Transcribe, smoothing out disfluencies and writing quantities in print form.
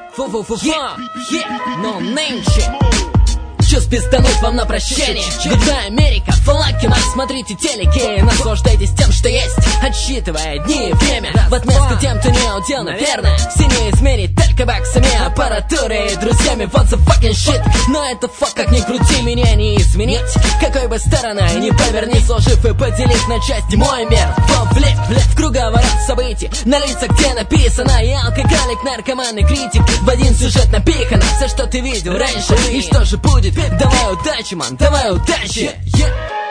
No name shit. Чё спиздануть вам на прощание? Goodbye, Америка, фалаки, смотрите телеки, наслаждайтесь тем, что есть, отсчитывая дни и время. В отместку тем, кто не удел, наверное, все не измерить только баксами, аппаратурой и друзьями. What the fucking shit. Но это факт, как ни крути, меня не изменить. Какой бы стороной не поверни, сложив и поделив на части мой мир. В круговорот событий, на лицах, где написано: и алкоголик, наркоман и критик, в один сюжет напихано все, что ты видел раньше. И что же будет? Давай удачи, ман, давай удачи.